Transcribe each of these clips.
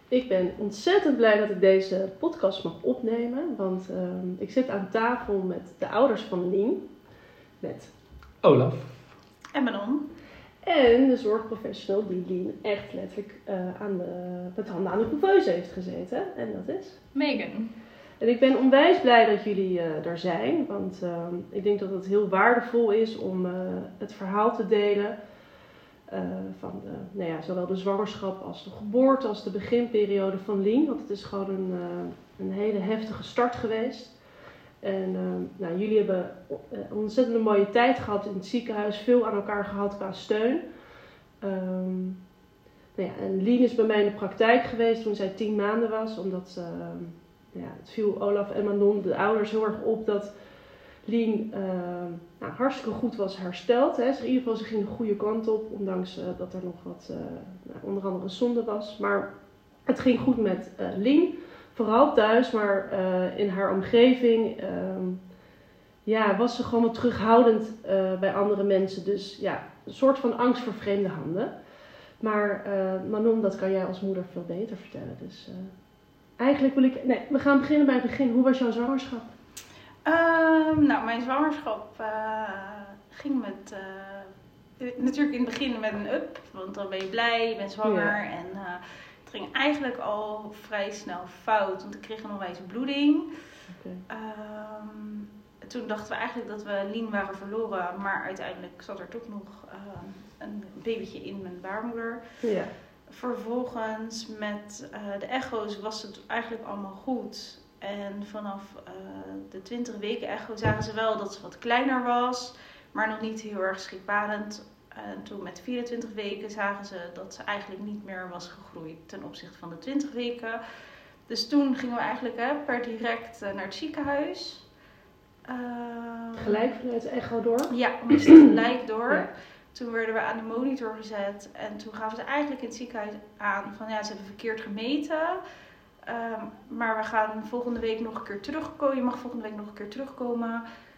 Ik ben ontzettend blij dat ik deze podcast mag opnemen, want ik zit aan tafel met de ouders van Lien, met Olaf en Manon. En de zorgprofessional die Lien echt letterlijk met handen aan de couveuse heeft gezeten. En dat is? Megan. En ik ben onwijs blij dat jullie er zijn. Want ik denk dat het heel waardevol is om het verhaal te delen. Van zowel de zwangerschap als de geboorte als de beginperiode van Lien. Want het is gewoon een hele heftige start geweest. En jullie hebben een ontzettend mooie tijd gehad in het ziekenhuis. Veel aan elkaar gehad qua steun. En Lien is bij mij in de praktijk geweest toen zij 10 maanden was. Omdat het viel Olaf en Manon, de ouders, heel erg op dat Lien hartstikke goed was hersteld. Hè. In ieder geval, ze ging de goede kant op. Ondanks dat er nog wat, onder andere een zonde was. Maar het ging goed met Lien. Vooral thuis, maar in haar omgeving was ze gewoon wat terughoudend bij andere mensen. Dus ja, een soort van angst voor vreemde handen. Maar Manon, dat kan jij als moeder veel beter vertellen. Dus eigenlijk we gaan beginnen bij het begin. Hoe was jouw zwangerschap? Mijn zwangerschap ging met... natuurlijk in het begin met een up. Want dan ben je blij, je bent zwanger. Ja. En het ging eigenlijk al vrij snel fout. Want ik kreeg een onwijs bloeding. Okay. Toen dachten we eigenlijk dat we Lien waren verloren. Maar uiteindelijk zat er toch nog een babytje in mijn baarmoeder. Ja. Vervolgens met de echo's was het eigenlijk allemaal goed. En vanaf de 20 weken echo zagen ze wel dat ze wat kleiner was. Maar nog niet heel erg schrikbarend. En toen met 24 weken zagen ze dat ze eigenlijk niet meer was gegroeid ten opzichte van de 20 weken. Dus toen gingen we eigenlijk per direct naar het ziekenhuis. Gelijk vanuit de echo door? Ja, we moesten gelijk door. Ja. Toen werden we aan de monitor gezet. En toen gaven ze eigenlijk in het ziekenhuis aan van ze hebben verkeerd gemeten. Maar we gaan volgende week nog een keer terugkomen. Je mag volgende week nog een keer terugkomen.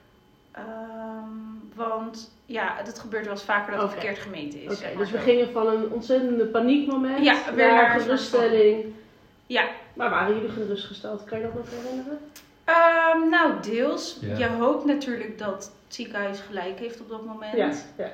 Want het gebeurt wel eens vaker dat het verkeerd gemeten is. Okay, dus we gingen van een ontzettende paniekmoment weer naar geruststelling. Ja. Maar waren jullie gerustgesteld? Kan je dat nog herinneren? Deels. Ja. Je hoopt natuurlijk dat het ziekenhuis gelijk heeft op dat moment. Ja.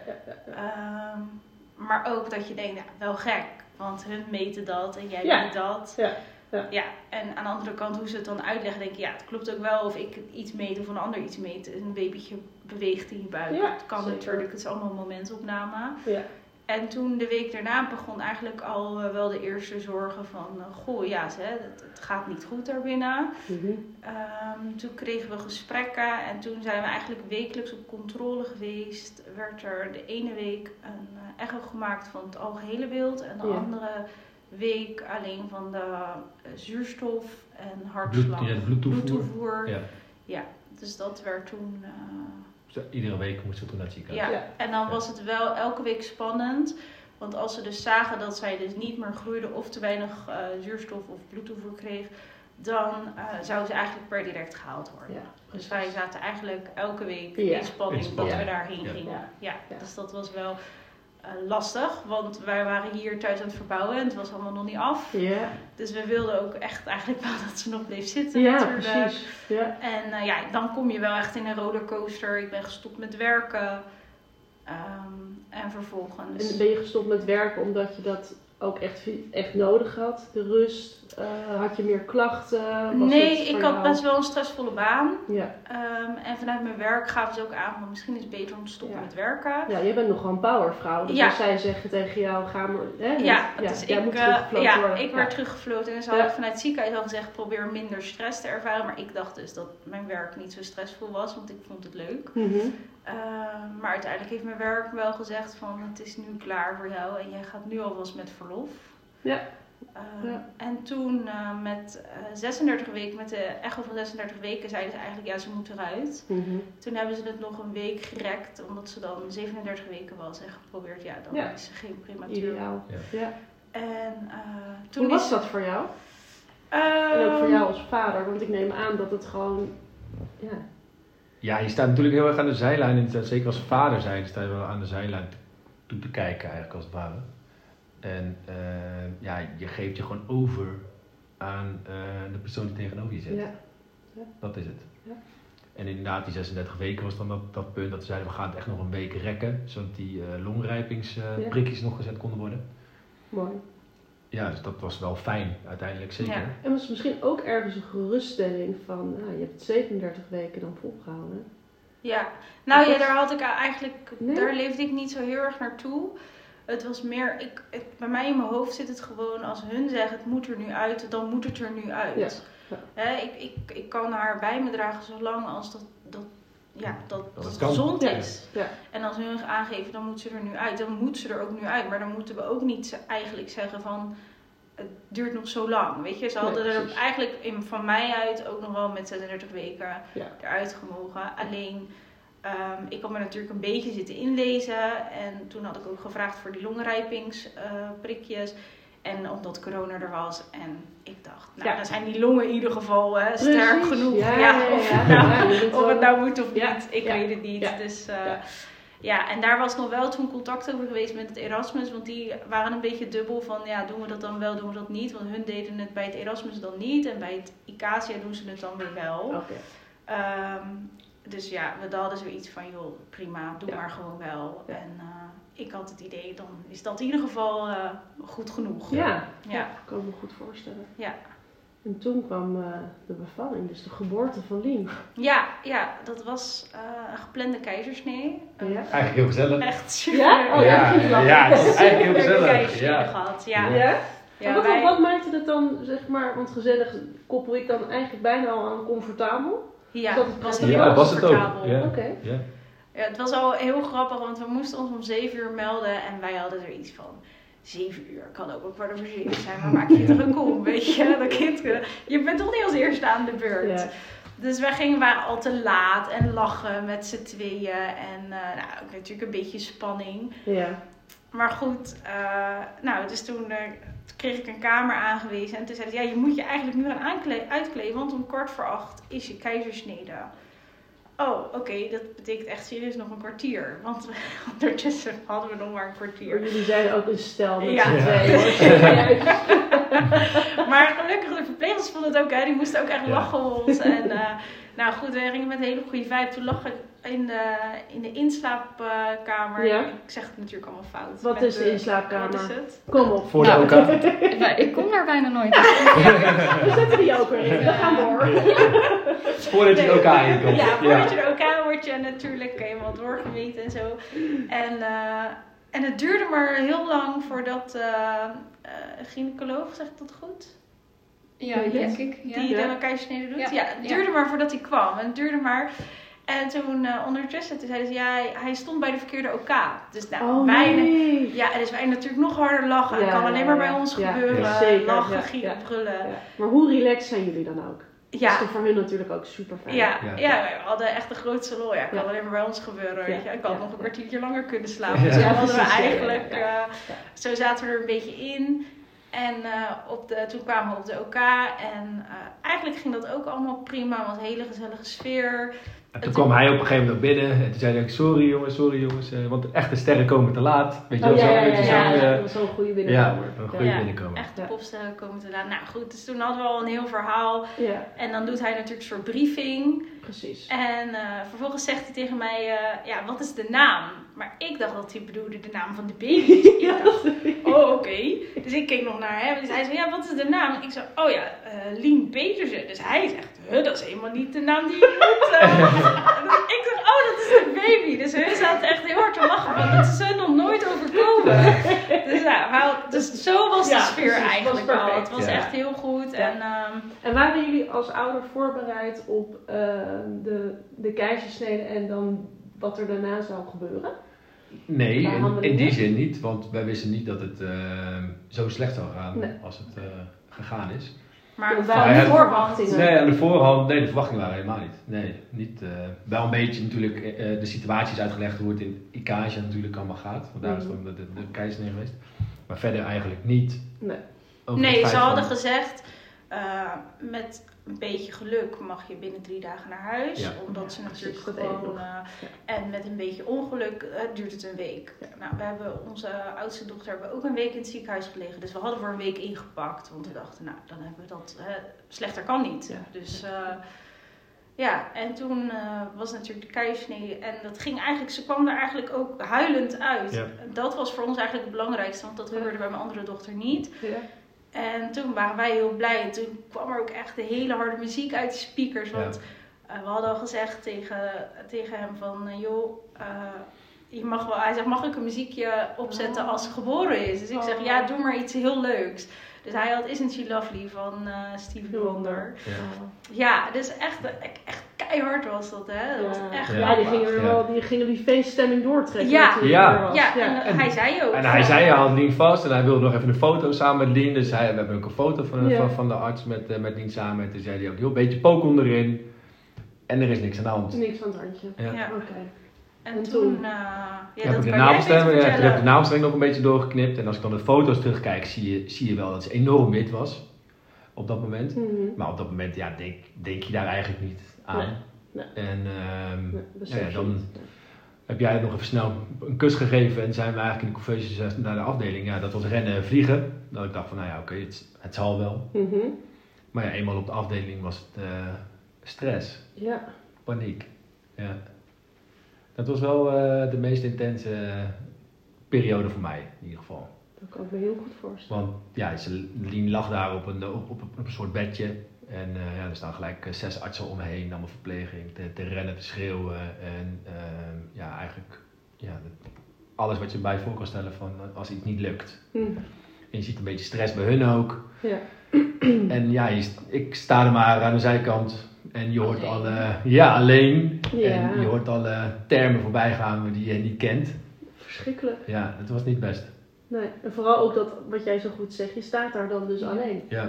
Maar ook dat je denkt, wel gek. Want hun meten dat en jij weet dat. Ja, en aan de andere kant, hoe ze het dan uitleggen, denk ik, het klopt ook wel of ik iets meet of een ander iets meet. Een babytje beweegt in je buik. Ja, het kan natuurlijk, het is allemaal momentopname. Ja. En toen de week daarna begon eigenlijk al wel de eerste zorgen van, het gaat niet goed daarbinnen. Mm-hmm. Toen kregen we gesprekken en toen zijn we eigenlijk wekelijks op controle geweest. Werd er de ene week een echo gemaakt van het algehele beeld en de andere week alleen van de zuurstof en hartslag, bloedtoevoer. Ja, dus dat werd toen... Iedere week moesten we toen naar het ziekenhuis. Ja, en dan was het wel elke week spannend. Want als ze dus zagen dat zij dus niet meer groeide of te weinig zuurstof of bloedtoevoer kreeg, dan zou ze eigenlijk per direct gehaald worden. Ja, dus wij zaten eigenlijk elke week in spanning dat we daarheen gingen. Ja, dus dat was wel lastig, want wij waren hier thuis aan het verbouwen en het was allemaal nog niet af. Yeah. Dus we wilden ook echt eigenlijk wel dat ze nog bleef zitten natuurlijk. Precies. Yeah. En dan kom je wel echt in een rollercoaster. Ik ben gestopt met werken. En vervolgens... En ben je gestopt met werken omdat je dat ook echt nodig had? De rust? Had je meer klachten? Ik had best wel een stressvolle baan. Ja. En vanuit mijn werk gaven ze ook aan, maar misschien is het beter om te stoppen met werken. Ja, je bent nog wel een powervrouw. Dus als zij zeggen tegen jou, ga maar... Dus ik werd teruggefloten. En ze hadden vanuit het ziekenhuis al gezegd, probeer minder stress te ervaren. Maar ik dacht dus dat mijn werk niet zo stressvol was, want ik vond het leuk. Mm-hmm. Maar uiteindelijk heeft mijn werk wel gezegd van, het is nu klaar voor jou en jij gaat nu alvast met verlof. Ja. En toen met 36 weken, met de echo van 36 weken, zeiden ze eigenlijk, ze moet eruit. Mm-hmm. Toen hebben ze het nog een week gerekt, omdat ze dan 37 weken was en geprobeerd, dan is ze geen prematuur. Ideaal. Ja. En toen hoe was dat voor jou? En ook voor jou als vader, want ik neem aan dat het gewoon, Ja, je staat natuurlijk heel erg aan de zijlijn, en zeker als vader zijn, sta je wel aan de zijlijn toe te kijken eigenlijk als het ware. En je geeft je gewoon over aan de persoon die tegenover je zit. Ja. Ja. Dat is het. Ja. En inderdaad, die 36 weken was dan dat punt dat we zeiden, we gaan het echt nog een week rekken. Zodat die longrijpingsprikjes nog gezet konden worden. Mooi. Ja, dus dat was wel fijn, uiteindelijk zeker. Ja. En was misschien ook ergens een geruststelling van, je hebt het 37 weken dan volgehouden. Ja, nou daar had ik eigenlijk, daar leefde ik niet zo heel erg naartoe. Het was meer, bij mij in mijn hoofd zit het gewoon, als hun zeggen het moet er nu uit, dan moet het er nu uit. Ja. Ik kan haar bij me dragen zolang als dat het gezond is. Ja. En als hun aangeven, dan moet ze er nu uit, dan moet ze er ook nu uit. Maar dan moeten we ook niet eigenlijk zeggen van, het duurt nog zo lang. Weet je, ze hadden er eigenlijk van mij uit ook nog wel met 36 weken eruit gemogen. Alleen, ik had me natuurlijk een beetje zitten inlezen. En toen had ik ook gevraagd voor die longrijpingsprikjes. En omdat corona er was. En ik dacht, dan zijn die longen in ieder geval sterk genoeg. Of het nou moet of niet, ik weet het niet. Ja. Dus en daar was nog wel toen contact over geweest met het Erasmus. Want die waren een beetje dubbel van, doen we dat dan wel, doen we dat niet. Want hun deden het bij het Erasmus dan niet. En bij het ICASIA doen ze het dan weer wel. Okay. Dus we hadden zoiets van, joh, prima, doe maar gewoon wel. Ja. En ik had het idee, dan is dat in ieder geval goed genoeg. Ja, kan ik me goed voorstellen. Ja. En toen kwam de bevalling, dus de geboorte van Lien. Ja, dat was een geplande keizersnee. Eigenlijk heel gezellig. Echt super. Ja? Het is eigenlijk heel gezellig. Keizersnee gehad, ja. En wat maakte het dan, zeg maar, want gezellig koppel ik dan eigenlijk bijna al aan comfortabel? Ja, dat was het ook. Ja. Okay. Ja. Ja, het was al heel grappig, want we moesten ons om 7 uur melden en wij hadden er iets van 7 uur. Kan ook een 7:15 zijn, maar maak je toch een kom, weet je? Dat kind, je bent toch niet als eerste aan de beurt. Ja. Dus waren al te laat en lachen met z'n tweeën en ook natuurlijk een beetje spanning. Ja. Maar goed, dus toen kreeg ik een kamer aangewezen en toen zei ze, je moet je eigenlijk nu gaan uitkleden, want om 7:15 is je keizersnede. Oh, oké, dat betekent echt serieus nog een kwartier. Want ondertussen hadden we nog maar een kwartier. Maar jullie zijn ook een stel met Maar gelukkig, de verplegers vonden het ook, die moesten ook echt lachen om ons. En we gingen met een hele goede vibe. Toen lag ik in de inslaapkamer. Ja. Ik zeg het natuurlijk allemaal fout. Wat is de inslaapkamer? Wat is het? Kom op. Voor de OK. Ik kom daar bijna nooit. We zetten die ook erin. We gaan door. Voordat je de OK inkomt. Ja, voordat je de OK word je natuurlijk helemaal doorgemeten en zo. En het duurde maar heel lang voordat gynaecoloog, zeg ik dat goed? Ja, denk ik. Ja. Die de keizersnede doet. Ja, het duurde maar voordat hij kwam. En het duurde maar. En toen ondertussen zeiden ze, hij stond bij de verkeerde OK. Dus dus wij natuurlijk nog harder lachen. Het kan alleen maar bij ons gebeuren. Lachen, gieren, brullen. Ja. Maar hoe relaxed zijn jullie dan ook? Ja. Dat is voor hun natuurlijk ook super fijn. Ja, we hadden echt een groot salon. Ja, kan alleen maar bij ons gebeuren. Weet je. Ik had nog een kwartiertje langer kunnen slapen. Dus hadden we eigenlijk, zo zaten we er een beetje in. En toen kwamen we op de OK. En eigenlijk ging dat ook allemaal prima. Het was een hele gezellige sfeer. En toen kwam hij op een gegeven moment binnen. En toen zei hij, sorry jongens. Want de echte sterren komen te laat. Weet je wel, dat was zo'n goede binnenkomer. Ja, een goede binnenkomer. Echte popsterren komen te laat. Nou goed, dus toen hadden we al een heel verhaal. Ja. En dan doet hij natuurlijk een soort briefing. Precies. En vervolgens zegt hij tegen mij, wat is de naam? Maar ik dacht dat hij bedoelde de naam van de baby. Ik dacht, oké. Dus ik keek nog naar hem. Dus hij zei, wat is de naam? En ik zei, Lien Petersen. Dus hij zegt, dat is helemaal niet de naam die je moet. Ik dacht, dat is de baby. Dus hun zaten echt heel hard te lachen. Want dat is hun nog nooit overkomen. Dus zo was de sfeer eigenlijk al. Het was echt heel goed. Ja. En waren jullie als ouder voorbereid op de keizersnede en dan wat er daarna zou gebeuren? Nee, in die zin niet. Want wij wisten niet dat het zo slecht zou gaan als het gegaan is. Maar de verwachtingen? Nee, aan de voorhand, de verwachtingen waren helemaal niet. Nee, niet. Wel een beetje natuurlijk de situaties uitgelegd hoe het in ICASIA natuurlijk allemaal gaat. Want daar is dan de keizersnede geweest. Maar verder eigenlijk niet. Nee, ze hadden gezegd, een beetje geluk mag je binnen 3 dagen naar huis. Ja. Omdat ze natuurlijk precies, dat gewoon... En met een beetje ongeluk duurt het een week. Ja. Nou, we hebben onze oudste dochter ook een week in het ziekenhuis gelegen. Dus we hadden voor een week ingepakt. Want we dachten, nou, dan hebben we dat... slechter kan niet. Ja. Dus... en toen was natuurlijk de keizersnee en dat ging eigenlijk, ze kwam er eigenlijk ook huilend uit. Ja. Dat was voor ons eigenlijk het belangrijkste, want dat gebeurde bij mijn andere dochter niet. Ja. En toen waren wij heel blij en toen kwam er ook echt de hele harde muziek uit de speakers. Want we hadden al gezegd tegen hem van, je mag wel, hij zegt, mag ik een muziekje opzetten als ze geboren is? Dus ik zeg, ja, doe maar iets heel leuks. Dus hij had Isn't She Lovely van Stevie Wonder. Ja, dus echt keihard was dat, hè? Dat was echt die gingen die feeststemming doortrekken. Ja. En hij zei ook. En hij zei, hij had Lien vast en hij wilde nog even een foto samen met Lien. Dus we hebben ook een foto van de arts met Lien samen. En toen zei hij ook, een beetje pook onderin. En er is niks aan de hand. Niks aan het handje. Ja. Oké. En toen heb ik de navelstreng nog een beetje doorgeknipt. En als ik dan de foto's terugkijk, zie je wel dat ze enorm wit was. Op dat moment. Mm-hmm. Maar op dat moment, denk je daar eigenlijk niet aan. Nee. En dan heb jij nog even snel een kus gegeven. En zijn we eigenlijk in de couveuse naar de afdeling. Ja, dat was rennen en vliegen. Dat ik dacht van, het zal wel. Mm-hmm. Maar ja, eenmaal op de afdeling was het stress. Ja. Paniek. Ja. Dat was wel de meest intense periode voor mij, in ieder geval. Dat kan ik me heel goed voorstellen. Want Lien lag daar op een soort bedje. En er staan gelijk 6 artsen om me heen, allemaal verpleging, te rennen, te schreeuwen. En eigenlijk alles wat je bij voor kan stellen van als iets niet lukt. En je ziet een beetje stress bij hun ook. Ja. En ik sta er maar aan de zijkant. En je hoort alleen. Ja. En je hoort alle termen voorbij gaan die je niet kent. Verschrikkelijk. Ja, het was niet best. Nee, en vooral ook dat, wat jij zo goed zegt, je staat daar dan dus alleen. Ja.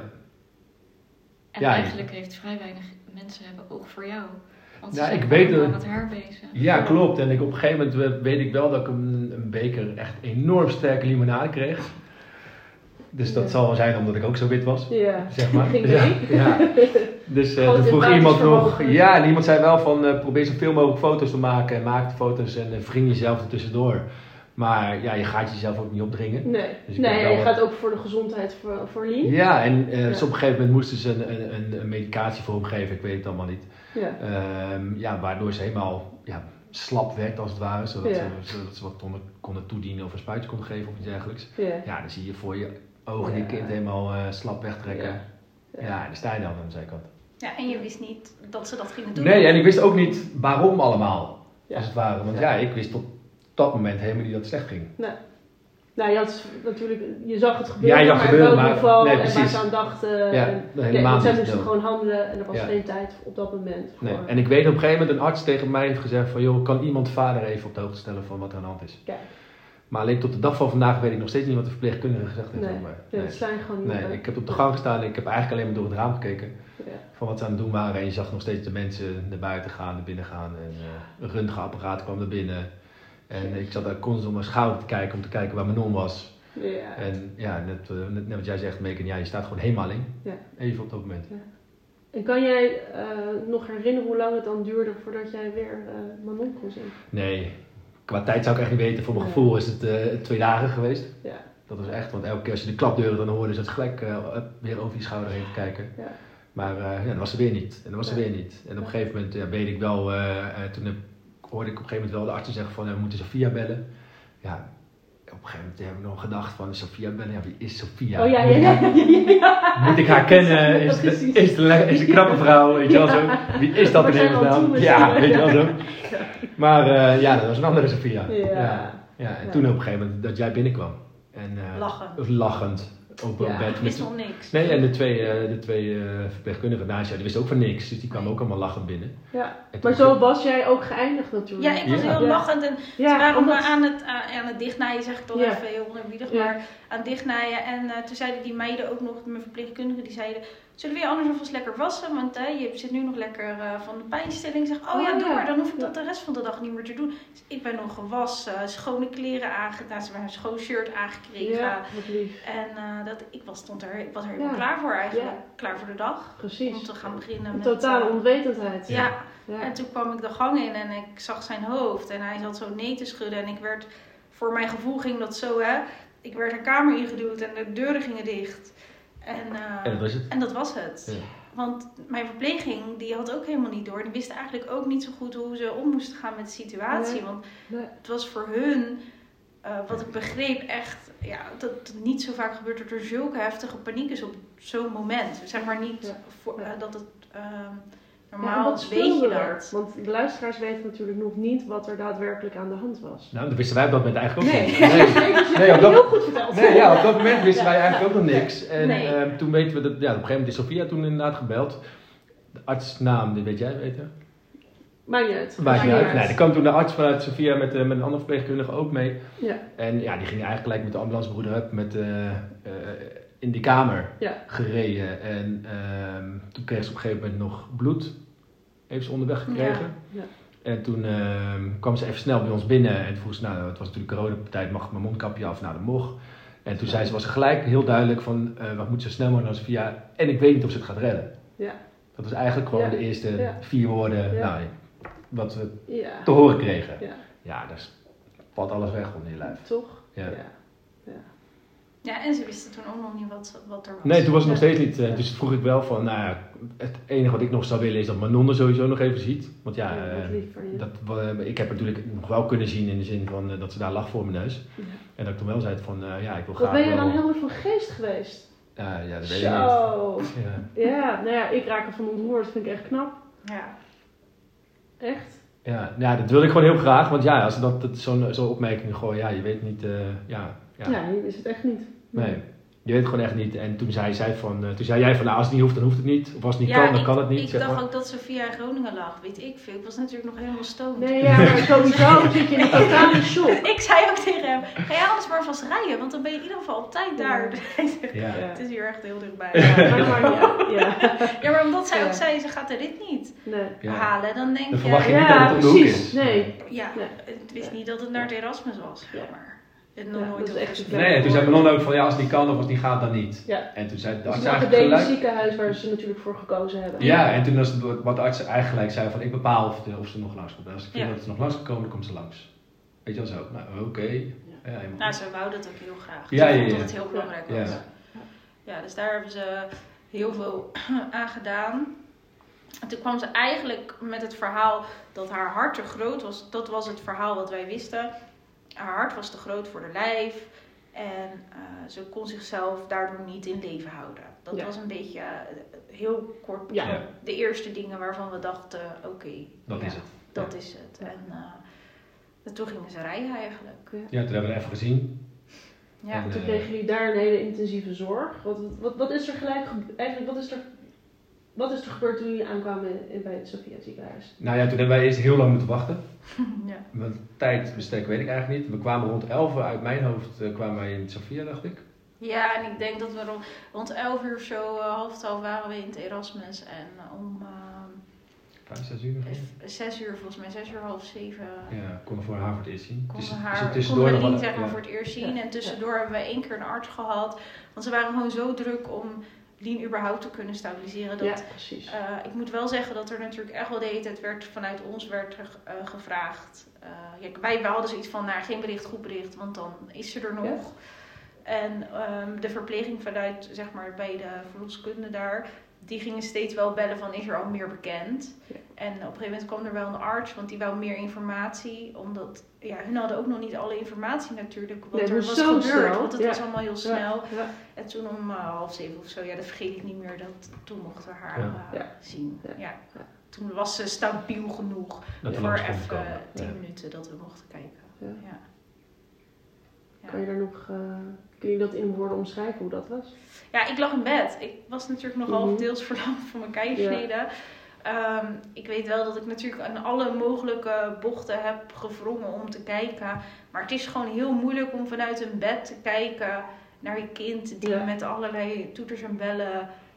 En eigenlijk heeft vrij weinig mensen hebben oog voor jou. Want ze zijn ik weet allemaal met haar bezig. Ja, klopt. En op een gegeven moment weet ik wel dat ik een beker echt enorm sterke limonade kreeg. Dus dat zal wel zijn omdat ik ook zo wit was. Ja, zeg maar. Ging mee. Ja. Dus toen vroeg iemand nog... Ja, en iemand zei wel van probeer zoveel mogelijk foto's te maken. En maak de foto's en wring jezelf er tussendoor. Maar je gaat jezelf ook niet opdringen. Nee, dus je gaat ook voor de gezondheid voor Lien. Ja, en dus op een gegeven moment moesten ze een medicatie voor hem geven. Ik weet het allemaal niet. Ja. Waardoor ze helemaal slap werd als het ware. Zodat ze wat konden toedienen of een spuitje konden geven of iets dergelijks. Ja. Dan zie je voor je ogen je kind helemaal slap wegtrekken. En dan sta je dan aan de zijkant. Ja, en je wist niet dat ze dat gingen doen. Nee, en ik wist ook niet waarom allemaal. Ja. Als het ware. Want ik wist tot dat moment helemaal niet dat het slecht ging. Nee. Nou, je zag het gebeuren, ja, je zag het gebeuren, maar en waar ze aan dachten. Helemaal zij niet. moesten gewoon handelen en er was geen tijd op dat moment voor. Nee. En ik weet op een gegeven moment een arts tegen mij heeft gezegd van joh, kan iemand vader even op de hoogte stellen van wat er aan de hand is. Kijk. Maar alleen tot de dag van vandaag weet ik nog steeds niet wat de verpleegkundige gezegd heeft. Dat zijn gewoon niet. Nee, ik heb op de gang gestaan en ik heb eigenlijk alleen maar door het raam gekeken. Ja. Van wat ze aan het doen waren. En je zag nog steeds de mensen naar buiten gaan, naar binnen gaan. En een röntgenapparaat kwam naar binnen. En ik zat daar constant op mijn schouder te kijken om te kijken waar mijn non was. Ja. En net wat jij zegt, Megan, je staat gewoon helemaal in. Ja. Even op dat moment. Ja. En kan jij nog herinneren hoe lang het dan duurde voordat jij weer Manon kon zien? Nee, qua tijd zou ik echt niet weten. Voor mijn gevoel is het 2 dagen geweest. Ja. Dat was echt, want elke keer als je de klapdeuren dan hoorde, zat gelijk weer over je schouder heen te kijken. Ja. Maar dat was er weer niet. En dat was er weer niet. En op een gegeven moment weet ik wel, toen hoorde ik op een gegeven moment wel de artsen zeggen van we moeten Sophia bellen. Ja, op een gegeven moment heb ik nog gedacht van Sophia bellen. Ja, wie is Sophia? Oh ja. Moet ik haar kennen? Is een knappe vrouw? Weet je wel zo? Wie is dat in hemelsnaam? Ja, weet je wel zo. Maar dat was een andere Sophia. Ja. En toen op een gegeven moment dat jij binnenkwam. En, lachend. Op een bed. Ik wist nog niks. Nee, en de twee verpleegkundigen naast jou, die wisten ook van niks. Dus die kwamen ook allemaal lachend binnen. Ja, maar zo was jij ook geëindigd natuurlijk. Ja, ik was heel lachend en ze waren maar aan het dichtnaaien, zeg ik toch even heel onerbiedig, maar aan het dichtnaaien. En toen zeiden die meiden ook nog, mijn verpleegkundigen, die zeiden, zullen we je anders alvast lekker wassen? Want je zit nu nog lekker van de pijnstilling. Zeg, doe maar, dan hoef ik dat de rest van de dag niet meer te doen. Dus ik ben nog gewassen, schone kleren aangedaan, ze hebben een schoon shirt aangekregen. Ja, wat lief. En ik was er helemaal klaar voor eigenlijk. Ja. Klaar voor de dag. Precies. Om te gaan beginnen met... Totale onwetendheid. Ja. En toen kwam ik de gang in en ik zag zijn hoofd. En hij zat zo nee te schudden. En ik werd, voor mijn gevoel ging dat zo, ik werd een kamer ingeduwd en de deuren gingen dicht. En dat was het. Ja. Want mijn verpleging, die had ook helemaal niet door. Die wist eigenlijk ook niet zo goed hoe ze om moesten gaan met de situatie. Nee. Want het was voor hun, wat ik begreep, echt... Ja, dat het niet zo vaak gebeurt dat er zulke heftige paniek is op zo'n moment. Zeg maar niet dat het... normaal weet je dat. Want de luisteraars weten natuurlijk nog niet wat er daadwerkelijk aan de hand was. Nou, dat wisten wij op dat moment eigenlijk ook niet. Nee, heel goed verteld. Nee, op dat moment wisten wij eigenlijk ook nog niks. En toen weten we dat, op een gegeven moment is Sophia toen inderdaad gebeld. De artsnaam, die weet jij weten? Maakt niet uit. Maakt niet uit. Nee, er kwam toen de arts vanuit Sophia met een andere verpleegkundige ook mee. Ja. En die ging eigenlijk gelijk met de ambulancebroeder in die kamer gereden. En toen kreeg ze op een gegeven moment nog bloed. Heeft ze onderweg gekregen. Ja. En toen kwam ze even snel bij ons binnen. En vroeg ze, het was natuurlijk coronatijd, mag ik mijn mondkapje af? Nou, dat mocht. En toen zei ze, was ze gelijk heel duidelijk van, we moeten zo snel mogelijk naar Sophia. En ik weet niet of ze het gaat redden. Ja. Dat was eigenlijk gewoon de eerste 4 woorden wat we te horen kregen. Ja, dus valt alles weg onder je lijf. Toch? Ja. Ja, en ze wisten toen ook nog niet wat er was. Nee, toen was het nog steeds niet. Dus vroeg ik wel van, het enige wat ik nog zou willen is dat Manon er sowieso nog even ziet. Want ik heb natuurlijk nog wel kunnen zien in de zin van dat ze daar lag voor mijn neus. Ja. En dat ik toen wel zei van, ik wil graag... Wat ben je dan helder van geest geweest? Ja, dat weet ik niet. Ja, ik raak ervan ontroerd. Dat vind ik echt knap. Ja. Echt? Ja, dat wilde ik gewoon heel graag. Want als ze zo'n opmerking gooien, je weet niet... Ja, je is het echt niet. Nee, je weet het gewoon echt niet. En toen zei jij van, als het niet hoeft, dan hoeft het niet. Of als het niet kan, dan kan het niet. Ik dacht ook dat Sophia in Groningen lag, weet ik veel. Ik was natuurlijk nog helemaal stoned. Nee, maar sowieso zit je in een totale shock. Ik zei ook tegen hem, ga jij anders maar vast rijden, want dan ben je in ieder geval op tijd daar. Het is hier echt heel dichtbij. Maar omdat zij ook zei, ze gaat de rit niet halen. Dan denk je... Dan verwacht je niet dat het op de hoek is. Nee. Het wist niet dat het naar de Erasmus was. Maar... toen zei Manon ook van, als die kan of als die gaat, dan niet. Ja. En toen zei de arts eigenlijk gelijk... Het ziekenhuis waar ze natuurlijk voor gekozen hebben. Ja, en toen was het wat de arts eigenlijk zei van, ik bepaal of ze nog langs komt. En als ik vind dat ze nog langs gekomen, dan komt ze langs. Weet je wel zo. Nou, oké. Ze wouden het ook heel graag. Ze vond dat het heel belangrijk was. Ja, dus daar hebben ze heel veel aan gedaan. En toen kwam ze eigenlijk met het verhaal dat haar hart te groot was. Dat was het verhaal wat wij wisten. Haar hart was te groot voor haar lijf en ze kon zichzelf daardoor niet in leven houden. Dat was een beetje heel kort de eerste dingen waarvan we dachten, dat is het. Dat is het. En toen gingen ze rijden eigenlijk. Ja, toen hebben we even gezien. Ja. En toen kregen jullie daar een hele intensieve zorg. Wat is er wat is er gebeurd toen jullie aankwamen bij het Sophia ziekenhuis? Nou ja, toen hebben wij eerst heel lang moeten wachten. Want tijdbestek weet ik eigenlijk niet. We kwamen rond 11 uit mijn hoofd kwamen wij in Sophia, dacht ik. Ja, en ik denk dat we rond 11 uur zo, 11:30 waren we in het Erasmus. En om 6 uur? 6 uur volgens mij, 6 uur, half 7. Ja, konden we voor haar voor het eerst zien. Konden we Lien voor het eerst zien. En tussendoor hebben we 1 keer een arts gehad. Want ze waren gewoon zo druk om Lien überhaupt te kunnen stabiliseren. Precies. Ik moet wel zeggen dat er natuurlijk echt wel de hele tijd vanuit ons werd gevraagd. Wij hadden zoiets van, geen bericht, goed bericht, want dan is ze er nog. Ja. En de verpleging vanuit, zeg maar, bij de verloskunde daar, die gingen steeds wel bellen van, is er al meer bekend? Ja. En op een gegeven moment kwam er wel een arts, want die wou meer informatie. Omdat, hun hadden ook nog niet alle informatie natuurlijk, wat er was gebeurd. Snel. Want het was allemaal heel snel. Ja. En toen om 6:30 of zo, dat vergeet ik niet meer, toen mochten we haar zien. Ja. Toen was ze stabiel genoeg voor even 10 minuten dat we mochten kijken. Ja. Kan je daar nog... Kun je dat in woorden omschrijven hoe dat was? Ja, ik lag in bed. Ik was natuurlijk nog half deels verlamd van mijn keizersnede. Ik weet wel dat ik natuurlijk aan alle mogelijke bochten heb gewrongen om te kijken. Maar het is gewoon heel moeilijk om vanuit een bed te kijken naar je kind die met allerlei toeters en bellen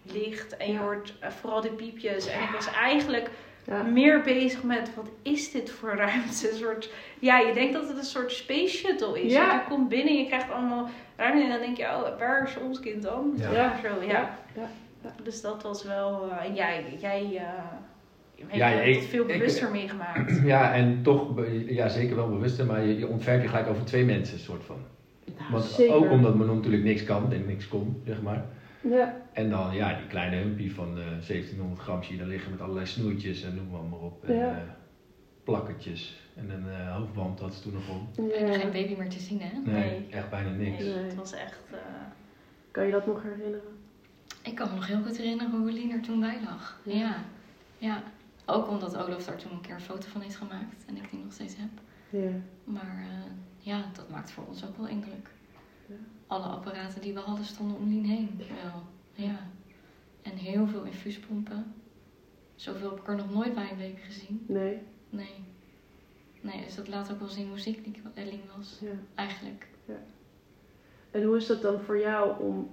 licht en je hoort vooral de piepjes. En ik was eigenlijk Ja. meer bezig met, wat is dit voor ruimte? Een soort, je denkt dat het een soort space shuttle is. Ja. Je komt binnen, je krijgt allemaal ruimte en dan denk je, oh, waar is ons kind dan? Ja. Ja. Zo, Ja. Dus dat was wel, jij Ja, hebt ik- het veel bewuster meegemaakt. Ja, en toch zeker wel bewuster, maar je ontfermt je gelijk over 2 mensen, soort van. Nou, Want zeker. ook omdat Manon natuurlijk niks kan en niks kon, zeg maar. Ja. En dan die kleine humpie van 1700 gram zie je daar liggen met allerlei snoertjes en noem maar op. En Ja. plakketjes en een hoofdband had ze toen nog om. En Ja. geen baby meer te zien, hè? Nee, echt bijna niks. Nee, Nee. het was echt... Kan je dat nog herinneren? Ik kan me nog heel goed herinneren hoe Lien er toen bij lag. Ja. Ja. Ook omdat Olaf daar toen een keer een foto van heeft gemaakt. En ik die nog steeds heb. Ja. Maar dat maakt voor ons ook wel indruk. Ja. Alle apparaten die we hadden stonden om Lien heen. Wel. Ja. En heel veel infuuspompen. Zoveel heb ik er nog nooit bij een baby gezien. Nee. Nee, dus dat laat ook wel zien hoe ziek Lien was. Ja. Eigenlijk. En hoe is dat dan voor jou om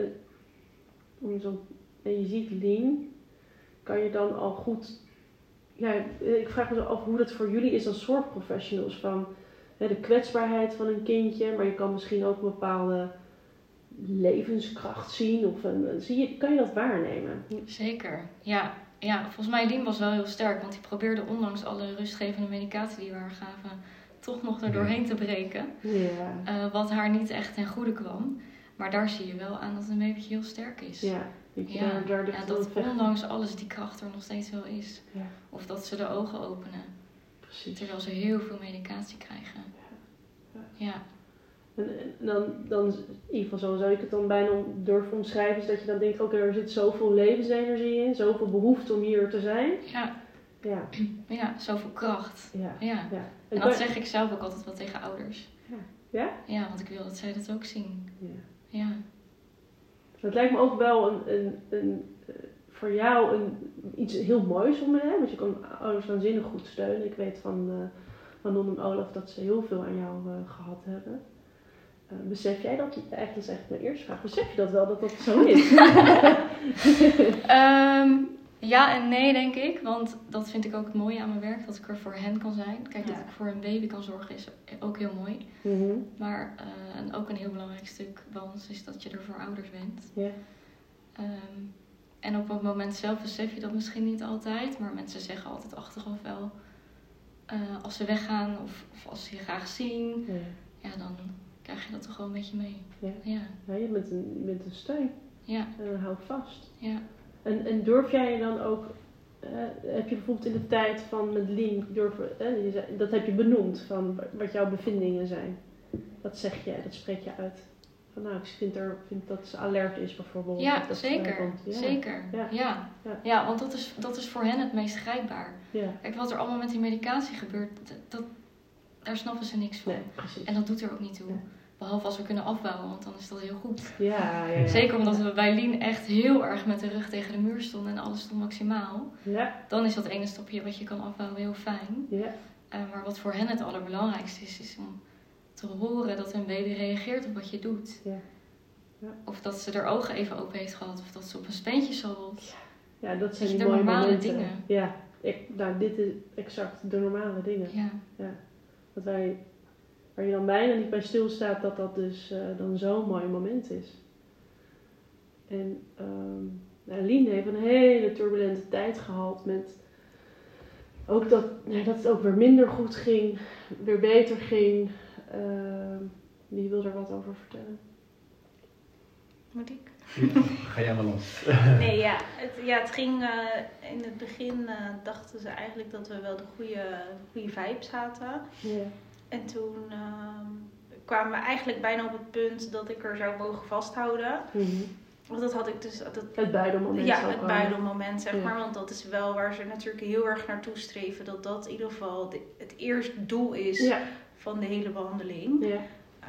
zo... En je ziet Lien, kan je dan al goed... Ja, ik vraag me zo af hoe dat voor jullie is als zorgprofessionals. Van de kwetsbaarheid van een kindje, maar je kan misschien ook een bepaalde levenskracht zien. Of kan je dat waarnemen? Zeker. Ja, volgens mij Lien was wel heel sterk. Want die probeerde ondanks alle rustgevende medicatie die we haar gaven, toch nog er doorheen te breken. Ja. Wat haar niet echt ten goede kwam. Maar daar zie je wel aan dat een babytje heel sterk is. Ja. Ja, dat ondanks alles die kracht er nog steeds wel is. Ja. Of dat ze de ogen openen. Precies. Terwijl ze heel veel medicatie krijgen. Ja. En dan in ieder geval zo zou ik het dan bijna durven omschrijven, is dat je dan denkt, oké, er zit zoveel levensenergie in, zoveel behoefte om hier te zijn. Ja. Zoveel kracht. Ja. Ja. Ja. En dat zeg ik zelf ook altijd wel tegen ouders. Ja? Ja, want ik wil dat zij dat ook zien. Ja. Ja. Het lijkt me ook wel voor jou iets heel moois om hè? Want je kan ouders waanzinnig goed steunen. Ik weet van Non en Olaf dat ze heel veel aan jou gehad hebben. Besef jij dat? Eigenlijk is echt mijn eerste vraag. Besef je dat wel, dat zo is? Ja en nee, denk ik. Want dat vind ik ook het mooie aan mijn werk. Dat ik er voor hen kan zijn. Kijk, dat ik voor een baby kan zorgen is ook heel mooi. Mm-hmm. Maar en ook een heel belangrijk stuk bij ons is dat je er voor ouders bent. Ja. En op het moment zelf besef je dat misschien niet altijd. Maar mensen zeggen altijd achteraf wel. Als ze weggaan of als ze je graag zien. Ja, dan krijg je dat toch gewoon een beetje mee. Ja. Ja, je bent een steun. Ja. En hou vast. Ja. En durf jij dan ook, heb je bijvoorbeeld in de tijd van met Lien, dat heb je benoemd, van wat jouw bevindingen zijn. Dat zeg je, dat spreek je uit. Van nou, ik vind dat ze alert is bijvoorbeeld. Ja, dat zeker. Ja. Zeker. Ja, want dat is voor hen het meest grijpbaar. Ja. Kijk, wat er allemaal met die medicatie gebeurt, daar snappen ze niks van. Nee, precies. En dat doet er ook niet toe. Ja. Behalve als we kunnen afbouwen, want dan is dat heel goed. Ja. Zeker omdat we bij Lien echt heel erg met de rug tegen de muur stonden en alles stond maximaal. Ja. Dan is dat ene stapje wat je kan afbouwen heel fijn. Ja. Maar wat voor hen het allerbelangrijkste is om te horen dat hun baby reageert op wat je doet. Ja. Ja. Of dat ze haar ogen even open heeft gehad, of dat ze op een speentje zalt. Ja, dat zijn dus die de mooie normale momenten. dingen. Ja, dit is exact de normale dingen. Ja. Dat waar je dan bijna niet bij stilstaat dat dus dan zo'n mooi moment is. En Lien heeft een hele turbulente tijd gehad met ook dat het ook weer minder goed ging, weer beter ging. Wie wil er wat over vertellen? Moet ik? Ga jij maar los. Nee, het ging in het begin dachten ze eigenlijk dat we wel de goede vibes hadden. Ja. En toen kwamen we eigenlijk bijna op het punt dat ik er zou mogen vasthouden. Mm-hmm. Want dat had ik dus... Het buidelmoment. Ja, het buidelmoment, zeg maar. Ja. Want dat is wel waar ze natuurlijk heel erg naartoe streven. Dat in ieder geval het eerste doel is van de hele behandeling. Ja.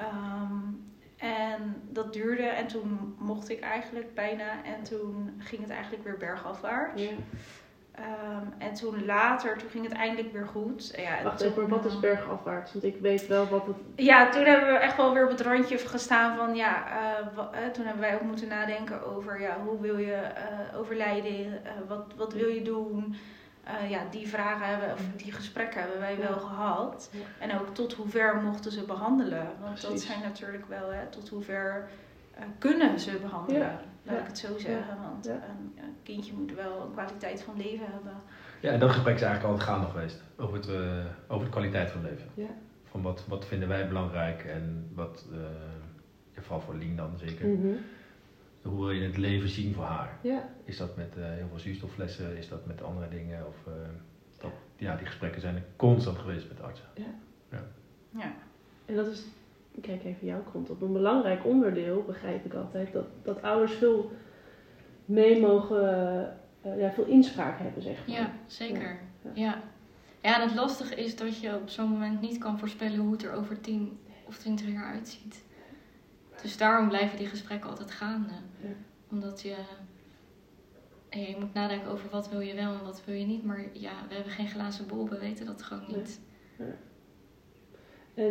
En dat duurde en toen mocht ik eigenlijk bijna. En toen ging het eigenlijk weer bergafwaarts. Ja. En toen later, toen ging het eindelijk weer goed. Ja, Wacht even, maar wat is bergafwaarts? Want ik weet wel wat het... Ja, toen hebben we echt wel weer op het randje gestaan van toen hebben wij ook moeten nadenken over hoe wil je overlijden, wat wil je doen. Die vragen hebben, of die gesprekken hebben wij wel gehad. Ja. En ook tot hoe ver mochten ze behandelen. Want dat zijn natuurlijk wel, tot hoe ver kunnen ze behandelen. Laat ik het zo zeggen. Want een kindje moet wel een kwaliteit van leven hebben. Ja, en dat gesprek is eigenlijk altijd gaande geweest. Over de kwaliteit van leven. Ja. Van wat vinden wij belangrijk en wat, vooral voor Lien dan zeker. Mm-hmm. Hoe wil je het leven zien voor haar? Ja. Is dat met heel veel zuurstofflessen? Is dat met andere dingen? Die gesprekken zijn er constant geweest met de artsen. Ja. En dat is, kijk even jouw kant op, een belangrijk onderdeel, begrijp ik altijd, dat ouders veel mee mogen, veel inspraak hebben, zeg maar. Ja, zeker. Ja, en het lastige is dat je op zo'n moment niet kan voorspellen hoe het er over 10 of 20 jaar uitziet. Dus daarom blijven die gesprekken altijd gaande. Ja. Omdat je moet nadenken over wat wil je wel en wat wil je niet. Maar we hebben geen glazen bol, we weten dat gewoon niet. Nee. Ja.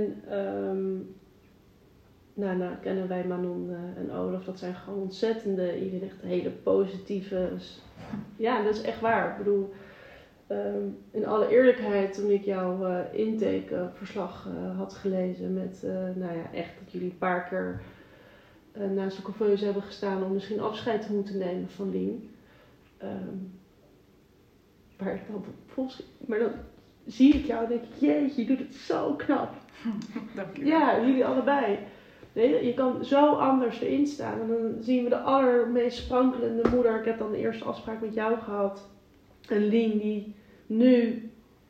En nou kennen wij Manon en Olaf, dat zijn gewoon ontzettende, iedereen echt hele positieve... Ja, dat is echt waar. Ik bedoel, in alle eerlijkheid, toen ik jouw intakeverslag had gelezen met, echt dat jullie een paar keer naast de couveuse hebben gestaan om misschien afscheid te moeten nemen van Lien. Maar dan zie ik jou en denk ik, jeetje, je doet het zo knap. Dank je. Ja, jullie allebei. Nee, je kan zo anders erin staan. En dan zien we de allermeest sprankelende moeder. Ik heb dan de eerste afspraak met jou gehad. En Lien die nu...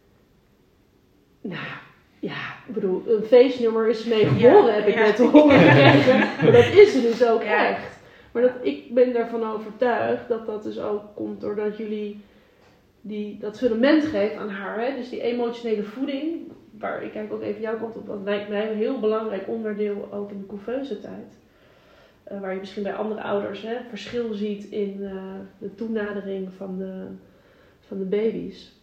ik bedoel, een feestnummer is mee geboren, heb ik net te horen gekregen. Maar dat is ze dus ook echt. Maar ik ben ervan overtuigd dat dat dus ook komt doordat jullie dat fundament geven aan haar. Hè? Dus die emotionele voeding, waar ik kijk ook even jouw kant op, dat lijkt mij een heel belangrijk onderdeel ook in de couveuse tijd. Waar je misschien bij andere ouders verschil ziet in de toenadering van de baby's.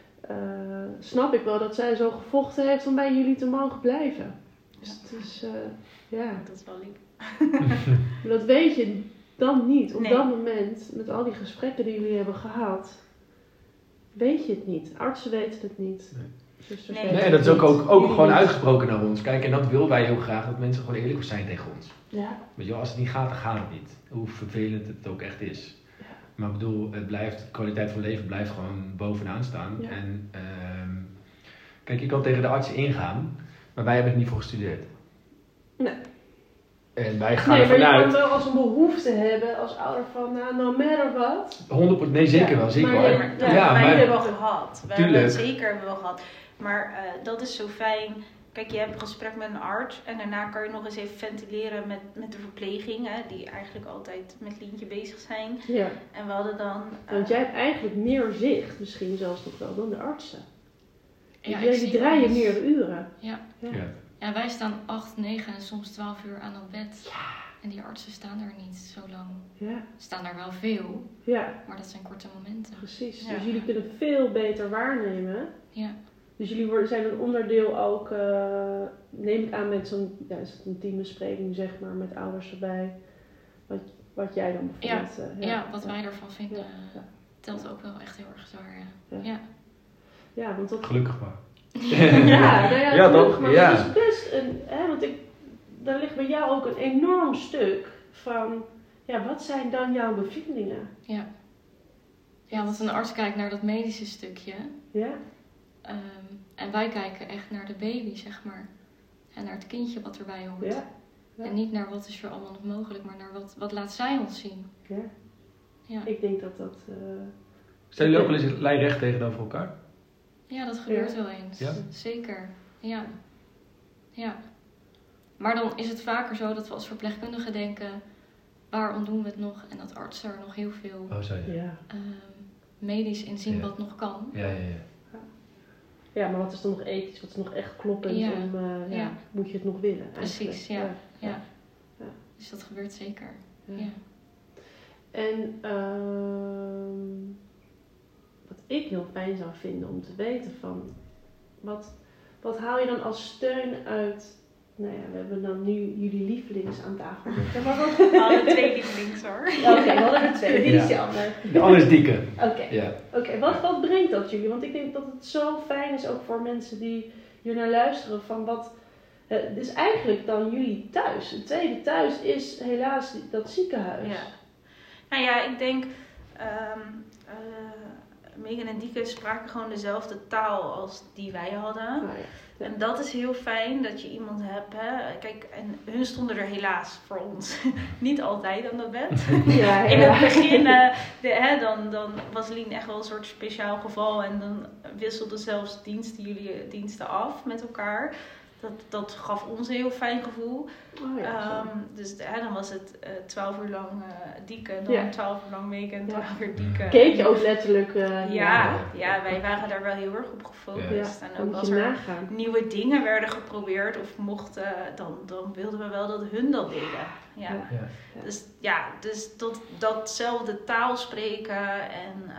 Snap ik wel dat zij zo gevochten heeft om bij jullie te mogen blijven. Dus het is, dat is wel lief. Maar dat weet je dan niet. Op dat moment, met al die gesprekken die jullie hebben gehad, weet je het niet. Artsen weten het niet. Nee, dat is ook gewoon uitgesproken naar ons. Kijk, en dat willen wij heel graag, dat mensen gewoon eerlijk zijn tegen ons. Ja. Weet je, als het niet gaat, dan gaat het niet. Hoe vervelend het ook echt is. Ja. Maar ik bedoel, de kwaliteit van leven blijft gewoon bovenaan staan. Ja. En kijk, je kan tegen de artsen ingaan, maar wij hebben het niet voor gestudeerd. Nee. En wij gaan ervan uit... maar je kan wel als een behoefte hebben als ouder van, no matter what. 100%, nee, zeker wel, zeker wel. Maar wij hebben wel gehad. We hebben het zeker wel gehad. Maar dat is zo fijn. Kijk, je hebt een gesprek met een arts en daarna kan je nog eens even ventileren met de verpleging, die eigenlijk altijd met Lientje bezig zijn. Ja. En we hadden dan... Want jij hebt eigenlijk meer zicht, misschien zelfs nog wel, dan de artsen. Ja, die draaien meer uren. Ja, wij staan 8, 9 en soms 12 uur aan het bed. Ja. En die artsen staan er niet zo lang. Ja. Staan er wel veel, maar dat zijn korte momenten. Precies, dus jullie kunnen veel beter waarnemen. Ja. Dus jullie zijn een onderdeel ook, neem ik aan met zo'n, is het een teambespreking zeg maar, met ouders erbij. Wat jij dan bijvoorbeeld... wat wij ervan vinden telt ook wel echt heel erg zwaar. Ja, want dat... Gelukkig maar. Toch? Maar het is best want daar ligt bij jou ook een enorm stuk van, wat zijn dan jouw bevindingen? Ja, want een arts kijkt naar dat medische stukje. Ja. En wij kijken echt naar de baby, zeg maar. En naar het kindje wat erbij hoort. Ja. En niet naar wat is er allemaal nog mogelijk, maar naar wat laat zij ons zien. Ja. Ik denk dat... Staan jullie ook wel eens lijnrecht tegenover elkaar? Ja, dat gebeurt wel eens. Ja? Zeker. Ja. Maar dan is het vaker zo dat we als verpleegkundigen denken, waarom doen we het nog? En dat artsen er nog heel veel medisch in zien wat nog kan. Ja, maar wat is dan nog ethisch? Wat is nog echt kloppend? Moet je het nog willen? Precies, ja. Dus dat gebeurt zeker. Ja. En wat ik heel fijn zou vinden om te weten van, wat haal je dan als steun uit, nou ja, we hebben dan nu jullie lievelings aan tafel zitten, maar wat... We hadden 2 lievelings hoor. Oké, we hadden er 2, die is jammer. De andere is Dieke. Oké, wat brengt dat jullie? Want ik denk dat het zo fijn is ook voor mensen die hier naar luisteren van wat... Het is eigenlijk dan jullie thuis. Het tweede thuis is helaas dat ziekenhuis. Ja. Nou ja, ik denk... Megan en Dieke spraken gewoon dezelfde taal als die wij hadden. Oh, ja. Ja. En dat is heel fijn dat je iemand hebt. Hè? Kijk, en hun stonden er helaas voor ons niet altijd aan dat bed. Ja, In het begin dan was Lien echt wel een soort speciaal geval. En dan wisselden zelfs jullie diensten af met elkaar. Dat gaf ons een heel fijn gevoel. Oh, ja, dus dan was het 12 uur lang Dieke, en dan 12 uur lang Megan, en 12 uur Dieke. Keek je ook letterlijk? Ja, wij waren daar wel heel erg op gefocust. Ja. En ook als er nieuwe dingen werden geprobeerd of mochten, dan wilden we wel dat hun dat deden. Ja. Dus datzelfde taal spreken en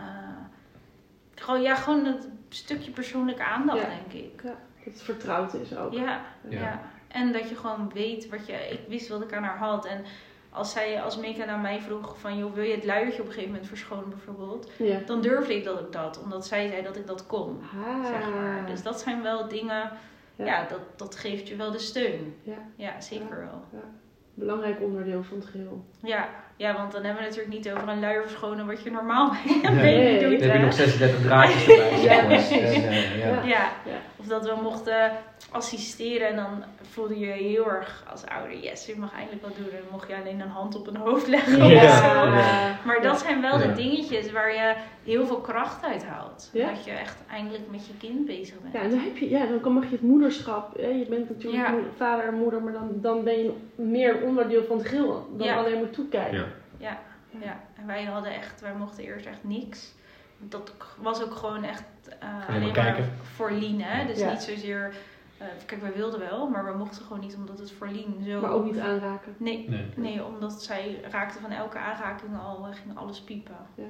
gewoon een stukje persoonlijke aandacht, denk ik. Ja. Dat het vertrouwd is ook. Ja. En dat je gewoon weet ik wist wat ik aan haar had. En als Megan aan mij vroeg van, joh, wil je het luiertje op een gegeven moment verschonen bijvoorbeeld? Ja. Dan durfde ik dat, omdat zij zei dat ik dat kon. Zeg maar. Dus dat zijn wel dingen, dat geeft je wel de steun. Ja, zeker wel. Ja. Belangrijk onderdeel van het geheel. Ja, want dan hebben we natuurlijk niet over een luier verschonen wat je normaal doet. Dan heb je nog 36 draadjes erbij. Ja, precies. Of dat we mochten assisteren en dan voelde je heel erg als ouder, yes, je mag eindelijk wat doen. En dan mocht je alleen een hand op een hoofd leggen. Maar dat zijn wel de dingetjes waar je heel veel kracht uit haalt. Dat je echt eindelijk met je kind bezig bent. Ja, en dan mag je het moederschap. Je bent natuurlijk vader en moeder, maar dan ben je meer onderdeel van het geheel dan alleen maar toekijken. Ja. En wij mochten eerst echt niks. Dat was ook gewoon echt alleen maar voor Lien, hè. Dus niet zozeer... kijk, wij wilden wel, maar we mochten gewoon niet omdat het voor Lien zo... Maar ook niet aanraken? Nee, omdat zij raakte van elke aanraking al, ging alles piepen. Ja.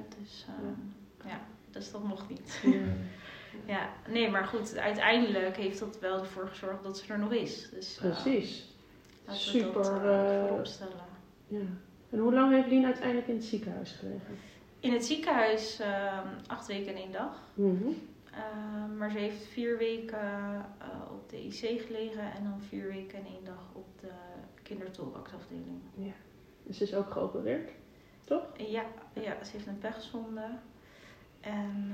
Dus dat mocht niet. Nee, maar goed, uiteindelijk heeft dat wel ervoor gezorgd dat ze er nog is. Dus, precies. Super. Voorop stellen. Ja. En hoe lang heeft Lien uiteindelijk in het ziekenhuis gelegen? In het ziekenhuis 8 weken en 1 dag. Mm-hmm. Maar ze heeft 4 weken op de IC gelegen en dan 4 weken en 1 dag op de kindertolkafdeling. Ja. Dus ze is ook geopereerd, toch? Ja, ze heeft een pechzonde. En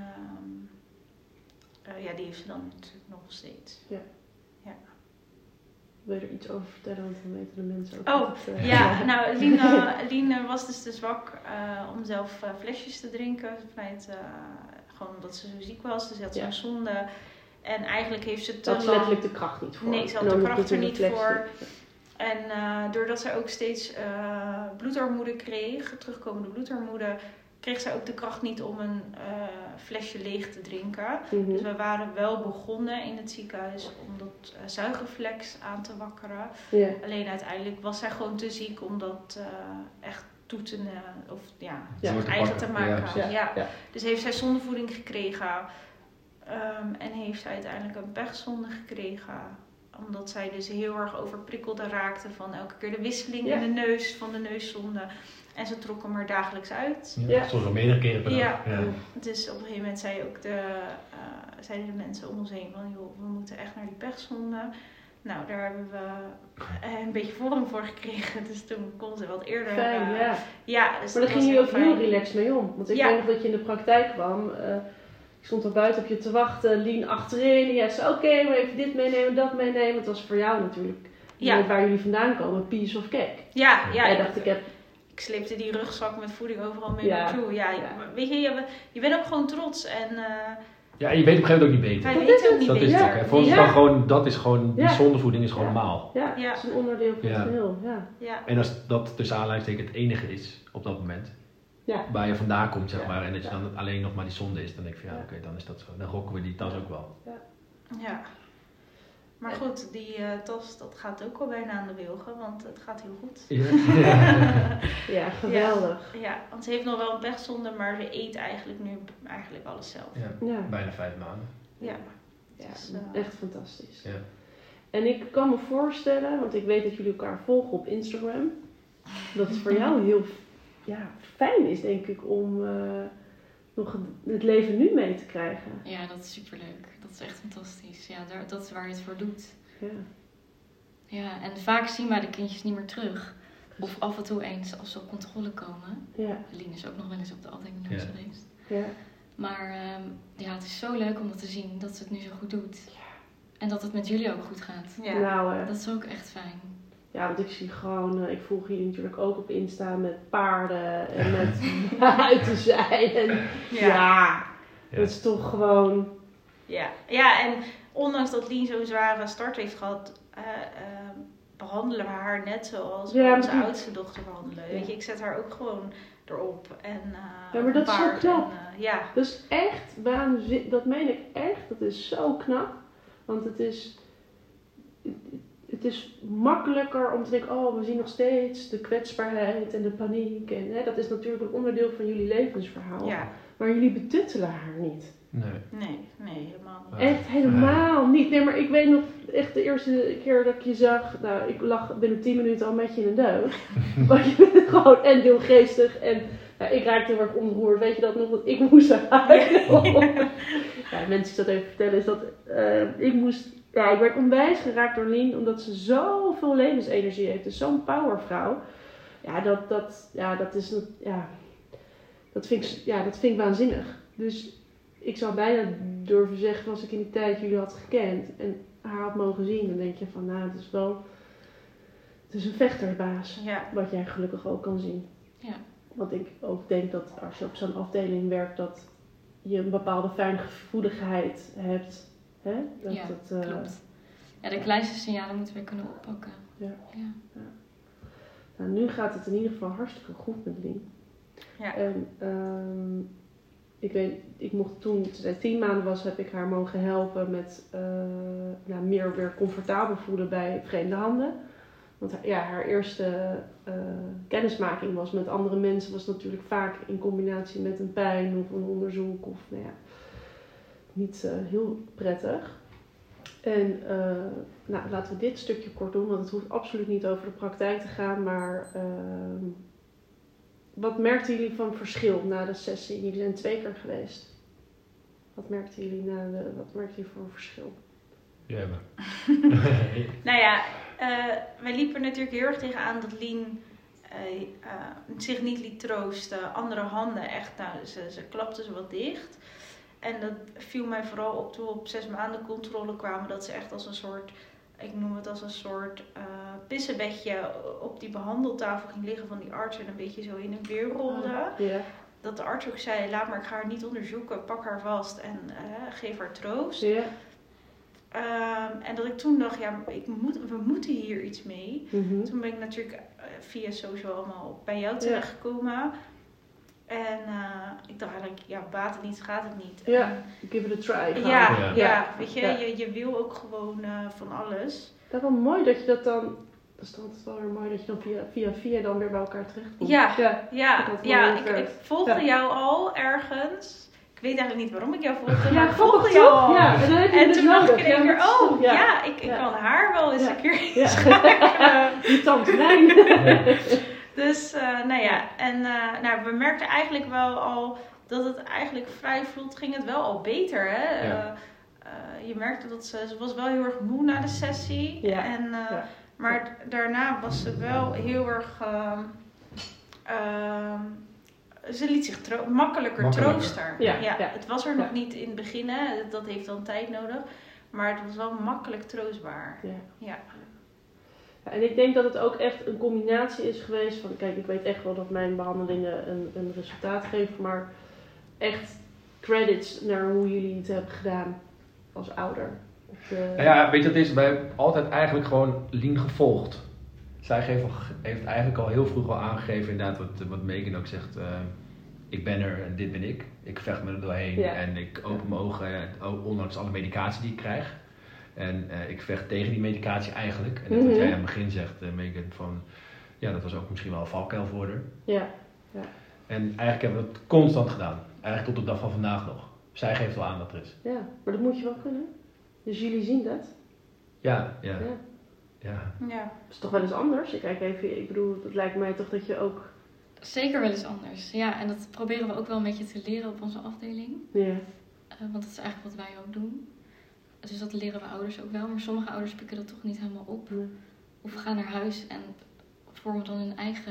die heeft ze dan natuurlijk nog steeds. Ja. Wil je er iets over vertellen, want dan weten de mensen ook. Nou, Lien was dus te zwak om zelf flesjes te drinken. Gewoon omdat ze zo ziek was, dus ze had zo'n zonde. En eigenlijk heeft ze te lang... Had ze letterlijk de kracht niet voor. Nee, ze had de kracht er niet voor. En doordat ze ook steeds bloedarmoede kreeg, terugkomende bloedarmoede, kreeg ze ook de kracht niet om een flesje leeg te drinken. Mm-hmm. Dus we waren wel begonnen in het ziekenhuis om dat zuigerflex aan te wakkeren. Yeah. Alleen uiteindelijk was zij gewoon te ziek om dat echt toe te eigen te maken. Ja. Dus heeft zij zondevoeding gekregen en heeft zij uiteindelijk een pechzonde gekregen. Omdat zij dus heel erg overprikkelde raakte van elke keer de wisseling in de neus van de neuszonde. En ze trok hem er dagelijks uit. Soms al meerdere keren per dag. Ja. Dus op een gegeven moment zeiden de mensen om ons heen van, joh, we moeten echt naar die pechzonde. Nou, daar hebben we een beetje vorm voor gekregen. Dus toen kon ze wat eerder. Fijn, dus maar daar ging je ook heel relaxed mee om. Want ik weet nog dat je in de praktijk kwam. Ik stond er buiten op je te wachten, Lien achterin. En jij zei, oké, maar even dit meenemen, dat meenemen. Het was voor jou natuurlijk, waar jullie vandaan komen, piece of cake. Ja. dacht, ik sleepte die rugzak met voeding overal mee naartoe. Weet je bent ook gewoon trots. En je weet op een gegeven moment ook niet beter. Hij weet ook niet dat beter. Is het ook, voor ons die zondevoeding is gewoon normaal. Ja, het is een onderdeel van het geheel. Ja. En als dat tussen aanleidingstekens het enige is op dat moment, waar je vandaan komt, zeg maar, en dat je dan alleen nog maar die zonde is, dan denk ik van oké, dan is dat zo. Dan rokken we die tas ook wel. Ja. Maar goed, die tas, dat gaat ook al bijna aan de wilgen, want het gaat heel goed. Ja, geweldig. Ja, want ze heeft nog wel een pechzonde, maar ze eet eigenlijk nu alles zelf. Ja, bijna 5 maanden. Ja, dus, echt fantastisch. Ja. En ik kan me voorstellen, want ik weet dat jullie elkaar volgen op Instagram, dat het voor jou heel fijn is, denk ik, om nog het leven nu mee te krijgen. Ja, dat is superleuk. Dat is echt fantastisch. Ja, dat is waar je het voor doet. Ja, en vaak zien wij de kindjes niet meer terug. Of af en toe eens als ze op controle komen. Ja. Lien is ook nog wel eens op de afdeling geweest. Ja. Maar het is zo leuk om dat te zien, dat ze het nu zo goed doet. Ja. En dat het met jullie ook goed gaat. Ja. Nou, dat is ook echt fijn. Ja, want ik zie gewoon, ik volg jullie natuurlijk ook op Insta met paarden en met buiten zijn. En dat is toch gewoon... Ja, en ondanks dat Lien zo'n zware start heeft gehad, behandelen we haar net zoals we onze oudste dochter behandelen. Ja. Weet je, ik zet haar ook gewoon erop. En, maar dat is zo knap. En, dat is echt waanzinnig. Dat meen ik echt. Dat is zo knap. Want het is makkelijker om te denken, we zien nog steeds de kwetsbaarheid en de paniek. En dat is natuurlijk een onderdeel van jullie levensverhaal. Ja. Maar jullie betuttelen haar niet. Nee, helemaal niet. Echt helemaal niet. Nee, maar ik weet nog echt de eerste keer dat ik je zag, ik lag binnen 10 minuten al met je in een deug. Want je bent gewoon en heel geestig en ik raakte heel erg ontroerd. Weet je dat nog? Dat ik moest huilen. Mensen die dat even vertellen is dat ik werd onwijs geraakt door Lien, omdat ze zoveel levensenergie heeft. Dus zo'n powervrouw. Dat vind ik waanzinnig. Dus ik zou bijna durven zeggen, als ik in die tijd jullie had gekend en haar had mogen zien, dan denk je van, het is een vechtersbaas. Ja. Wat jij gelukkig ook kan zien. Ja. Want ik ook denk dat als je op zo'n afdeling werkt, dat je een bepaalde fijngevoeligheid hebt. Hè? Klopt. Ja, de kleinste signalen moeten we kunnen oppakken. Ja. Nou, nu gaat het in ieder geval hartstikke goed met Lien. Ja. En ik mocht toen zij 10 maanden was, heb ik haar mogen helpen met meer weer comfortabel voelen bij vreemde handen. Want haar eerste kennismaking was met andere mensen was natuurlijk vaak in combinatie met een pijn of een onderzoek of niet heel prettig. En laten we dit stukje kort doen, want het hoeft absoluut niet over de praktijk te gaan, maar wat merkten jullie van verschil na de sessie? Jullie zijn 2 keer geweest. Wat merkten jullie voor een verschil? Ja, wij liepen natuurlijk heel erg tegenaan dat Lien zich niet liet troosten. Andere handen echt, ze klapte ze wat dicht. En dat viel mij vooral op toen we op 6 maanden controle kwamen. Dat ze echt als een soort, ik noem het als een soort pissenbedje op die behandeltafel ging liggen van die arts. En een beetje zo in en weer rolde. Yeah. Dat de arts ook zei, laat maar, ik ga haar niet onderzoeken. Pak haar vast en geef haar troost. Yeah. En dat ik toen dacht, we moeten hier iets mee. Mm-hmm. Toen ben ik natuurlijk via social allemaal bij jou terechtgekomen. En ik dacht eigenlijk, baat het niet, gaat het niet. Ja, give it a try. Weet je, je wil ook gewoon van alles. Dat is wel mooi dat je dat dan, dat is altijd wel weer mooi dat je dan via dan weer bij elkaar terechtkomt. Ik volgde jou al ergens. Ik weet eigenlijk niet waarom ik jou volgde, maar ik volgde volgde jou al. Ja, en toen dacht ik in één keer, ik kan haar wel eens een keer die tante Lijn. Dus, we merkten eigenlijk wel al dat het eigenlijk vrij vlot ging het wel al beter, hè. Ja. Je merkte dat ze was wel heel erg moe na de sessie. Ja. En, maar daarna was ze wel heel erg... ze liet zich makkelijker troosten. Ja. Het was er nog niet in het begin, hè. Dat heeft dan tijd nodig. Maar het was wel makkelijk troostbaar. Ja. En ik denk dat het ook echt een combinatie is geweest van... Kijk, ik weet echt wel dat mijn behandelingen een resultaat geven. Maar echt credits naar hoe jullie het hebben gedaan als ouder. Weet je wat het is? Wij hebben altijd eigenlijk gewoon Lien gevolgd. Zij heeft eigenlijk al heel vroeg al aangegeven, inderdaad, wat Megan ook zegt. Ik ben er en dit ben ik. Ik vecht me er doorheen en ik open mijn ogen, ondanks alle medicatie die ik krijg. En ik vecht tegen die medicatie eigenlijk. En dat wat jij aan het begin zegt, Megan, van ja, dat was ook misschien wel een valkuil voor haar. Ja. En eigenlijk hebben we dat constant gedaan. Eigenlijk tot de dag van vandaag nog. Zij geeft wel aan dat er is. Ja, maar dat moet je wel kunnen. Dus jullie zien dat? Ja. Ja. Dat is toch wel eens anders? Ik bedoel, het lijkt mij toch dat je ook... Zeker wel eens anders. Ja, en dat proberen we ook wel een beetje te leren op onze afdeling. Ja. Want dat is eigenlijk wat wij ook doen. Dus dat leren we ouders ook wel. Maar sommige ouders pikken dat toch niet helemaal op. Nee. Of gaan naar huis en vormen dan hun eigen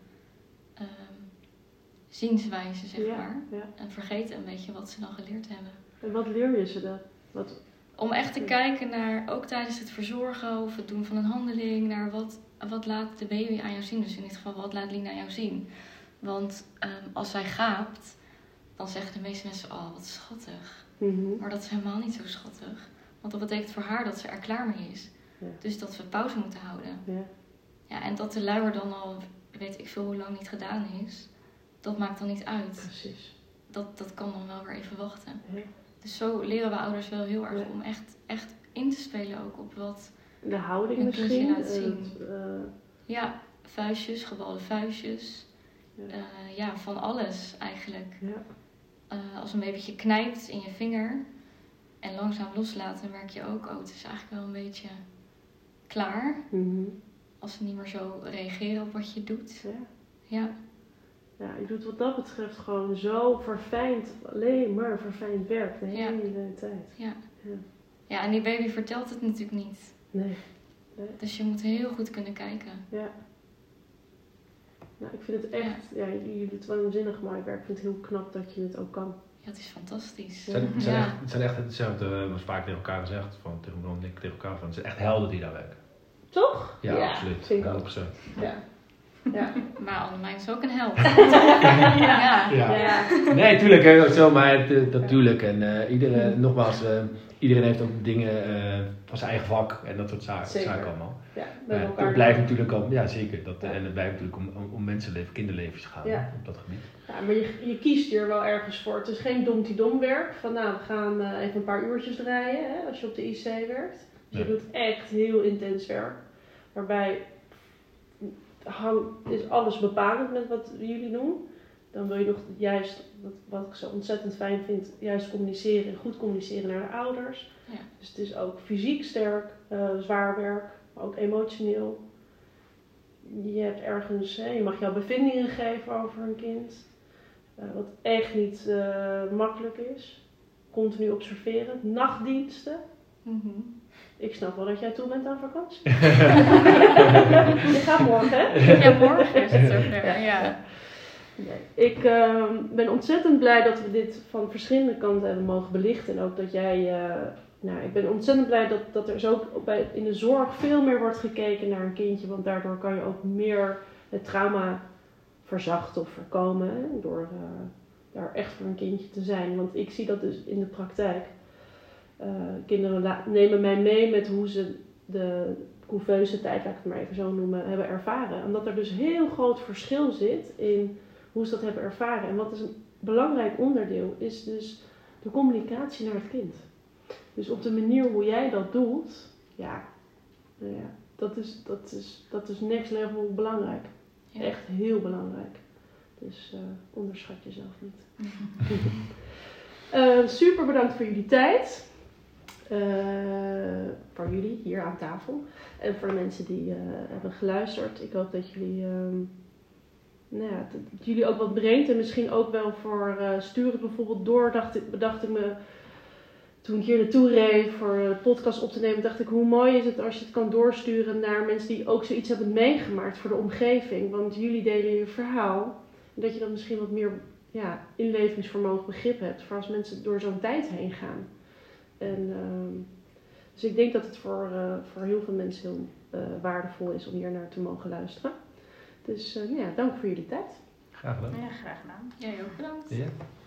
zienswijze, zeg maar. Ja. En vergeten een beetje wat ze dan geleerd hebben. En wat leer je ze dan? Om echt te kijken naar, ook tijdens het verzorgen of het doen van een handeling, naar wat laat de baby aan jou zien. Dus in dit geval, wat laat Lien aan jou zien? Want als zij gaapt, dan zeggen de meeste mensen, oh wat schattig. Mm-hmm. Maar dat is helemaal niet zo schattig. Want dat betekent voor haar dat ze er klaar mee is. Ja. Dus dat we pauze moeten houden. Ja. Ja, en dat de luier dan al, weet ik veel hoe lang niet gedaan is, dat maakt dan niet uit. Precies. Dat kan dan wel weer even wachten. Ja. Dus zo leren we ouders wel heel erg Ja. om echt in te spelen ook op wat De houding een kindje misschien. laat zien. Ja, vuistjes, gebalde vuistjes. Ja. Van alles eigenlijk. Ja. Als een babytje knijpt in je vinger en langzaam loslaat, dan merk je ook, het is eigenlijk wel een beetje klaar. Mm-hmm. Als ze niet meer zo reageren op wat je doet. Ja. Ja, je doet wat dat betreft gewoon zo verfijnd, alleen maar verfijnd werk de hele tijd. Ja, en die baby vertelt het natuurlijk niet. Nee. Dus je moet heel goed kunnen kijken. Ja. Nou, ik vind het echt, jullie doen het wel een zinnig mooi werk. Ik vind het heel knap dat je het ook kan. Ja, het is fantastisch. Het zijn echt hetzelfde, wat vaak tegen elkaar gezegd, tegen Ron en ik tegen elkaar, van het zijn echt helden die daar werken. Toch? Ja, absoluut. Vind ik ook. 100%. Ja. Maar Annemijn is ook een held. Ja. Nee, tuurlijk, hè, zo, maar natuurlijk. En iedereen heeft ook dingen van zijn eigen vak en dat soort zaken allemaal. Ja, het blijft natuurlijk ook, ja zeker, en het blijft natuurlijk om mensenleven, kinderlevens gaan op dat gebied. Ja, maar je kiest hier wel ergens voor. Het is geen dom werk van we gaan even een paar uurtjes draaien als je op de IC werkt. Dus je doet echt heel intens werk. Waarbij is alles bepalend met wat jullie doen. Dan wil je nog juist, wat ik zo ontzettend fijn vind, juist communiceren en goed communiceren naar de ouders. Ja. Dus het is ook fysiek sterk, zwaar werk, maar ook emotioneel. Je hebt ergens, je mag jouw bevindingen geven over een kind. Wat echt niet makkelijk is. Continu observeren. Nachtdiensten. Mm-hmm. Ik snap wel dat jij toe bent aan vakantie. Je gaat morgen, hè? Ja, morgen is het zover. Ja. Nee. Ik ben ontzettend blij dat we dit van verschillende kanten hebben mogen belichten. En ook dat jij... ik ben ontzettend blij dat er zo in de zorg veel meer wordt gekeken naar een kindje. Want daardoor kan je ook meer het trauma verzachten of voorkomen. Hè, door daar echt voor een kindje te zijn. Want ik zie dat dus in de praktijk. Kinderen nemen mij mee met hoe ze de couveuse tijd, laat ik het maar even zo noemen, hebben ervaren. Omdat er dus heel groot verschil zit in hoe ze dat hebben ervaren. En wat is een belangrijk onderdeel is dus de communicatie naar het kind. Dus op de manier hoe jij dat doet, dat is next level belangrijk. Ja. Echt heel belangrijk. Dus onderschat jezelf niet. Super bedankt voor jullie tijd. Voor jullie hier aan tafel. En voor de mensen die hebben geluisterd. Ik hoop dat jullie... dat jullie ook wat brengt. En misschien ook wel voor stuur het bijvoorbeeld door. Bedacht ik me... Toen ik hier naartoe reed voor de podcast op te nemen, dacht ik, hoe mooi is het als je het kan doorsturen naar mensen die ook zoiets hebben meegemaakt voor de omgeving. Want jullie delen je verhaal. En dat je dan misschien wat meer inlevingsvermogen, begrip hebt voor als mensen door zo'n tijd heen gaan. En, dus ik denk dat het voor heel veel mensen heel waardevol is om hier naar te mogen luisteren. Dus dank voor jullie tijd. Graag gedaan. Ja, graag gedaan. Jij ook bedankt. Ja.